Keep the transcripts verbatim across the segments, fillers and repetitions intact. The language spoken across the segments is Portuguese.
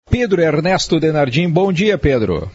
Pedro Ernesto Denardim. Bom dia, Pedro.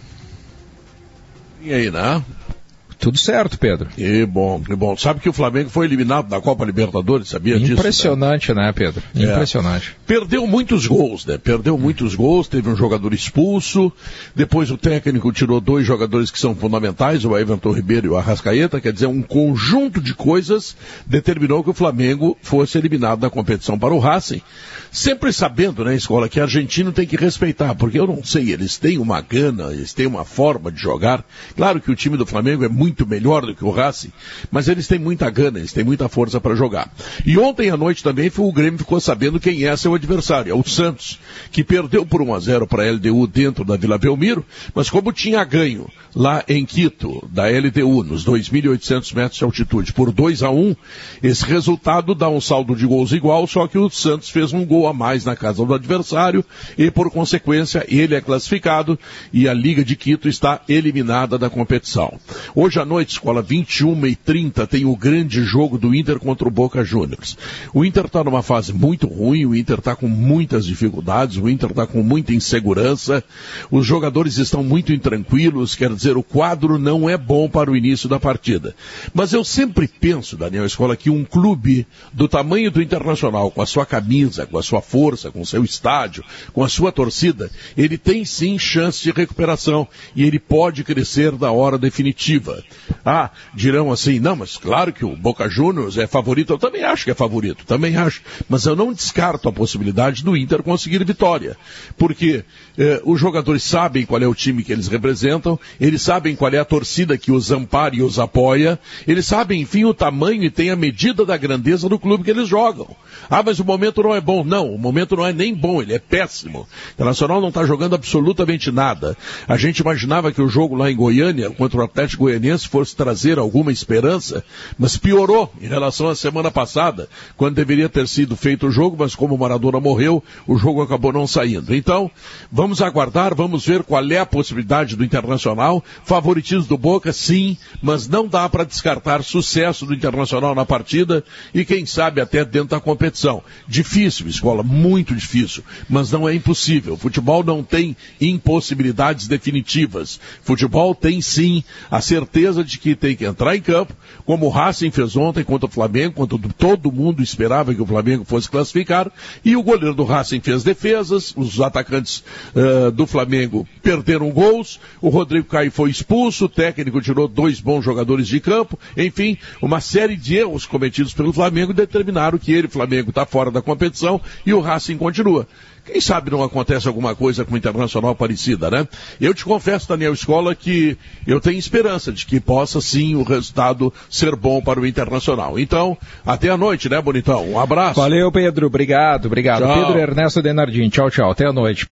E aí, né? Tudo certo, Pedro. Que bom, que bom. Sabe que o Flamengo foi eliminado da Copa Libertadores, sabia disso? Impressionante, né, né Pedro? Impressionante. É. Perdeu muitos gols, né? Perdeu muitos gols, teve um jogador expulso, depois o técnico tirou dois jogadores que são fundamentais, o Everton Ribeiro e o Arrascaeta, quer dizer, um conjunto de coisas determinou que o Flamengo fosse eliminado da competição para o Racing, sempre sabendo, né, Escola, que argentino tem que respeitar, porque eu não sei, eles têm uma gana, eles têm uma forma de jogar. Claro que o time do Flamengo é muito muito melhor do que o Racing, mas eles têm muita gana, eles têm muita força para jogar. E ontem à noite também foi, o Grêmio ficou sabendo quem é seu adversário, é o Santos, que perdeu por um a zero para a L D U dentro da Vila Belmiro, mas como tinha ganho lá em Quito, da L D U, nos dois mil e oitocentos metros de altitude, por dois a um, esse resultado dá um saldo de gols igual, só que o Santos fez um gol a mais na casa do adversário e, por consequência, ele é classificado e a Liga de Quito está eliminada da competição. Hoje à noite, Escola, vinte e uma e trinta, tem o grande jogo do Inter contra o Boca Juniors. O Inter está numa fase muito ruim, o Inter está com muitas dificuldades, o Inter está com muita insegurança, os jogadores estão muito intranquilos, quer dizer, o quadro não é bom para o início da partida. Mas eu sempre penso, Daniel Escola, que um clube do tamanho do Internacional, com a sua camisa, com a sua força, com o seu estádio, com a sua torcida, ele tem sim chance de recuperação e ele pode crescer da hora definitiva. Ah, dirão assim, não, mas claro que o Boca Juniors é favorito, eu também acho que é favorito, também acho, mas eu não descarto a possibilidade do Inter conseguir vitória, porque eh, os jogadores sabem qual é o time que eles representam, eles sabem qual é a torcida que os ampara e os apoia, eles sabem, enfim, o tamanho e tem a medida da grandeza do clube que eles jogam. Ah, mas o momento não é bom. Não, o momento não é nem bom, ele é péssimo. O Internacional não está jogando absolutamente nada. A gente imaginava que o jogo lá em Goiânia, contra o Atlético Goianiense, fosse trazer alguma esperança, mas piorou em relação à semana passada, quando deveria ter sido feito o jogo, mas como o Maradona morreu, o jogo acabou não saindo. Então, vamos aguardar, vamos ver qual é a possibilidade do Internacional. Favoritismo do Boca, sim, mas não dá para descartar sucesso do Internacional na partida e quem sabe até dentro da competição. Difícil, Escola, muito difícil, mas não é impossível. Futebol não tem impossibilidades definitivas. Futebol tem sim a certeza de que tem que entrar em campo, como o Racing fez ontem contra o Flamengo, quando todo mundo esperava que o Flamengo fosse classificar, e o goleiro do Racing fez defesas, os atacantes uh, do Flamengo perderam gols, o Rodrigo Caio foi expulso, o técnico tirou dois bons jogadores de campo, enfim, uma série de erros cometidos pelo Flamengo determinaram que ele, Flamengo, está fora da competição e o Racing continua. Quem sabe não acontece alguma coisa com o Internacional parecida, né? Eu te confesso, Daniel Escola, que eu tenho esperança de que possa sim o resultado ser bom para o Internacional. Então, até a noite, né, bonitão? Um abraço. Valeu, Pedro. Obrigado, obrigado. Tchau. Pedro Ernesto Denardim. Tchau, tchau. Até a noite.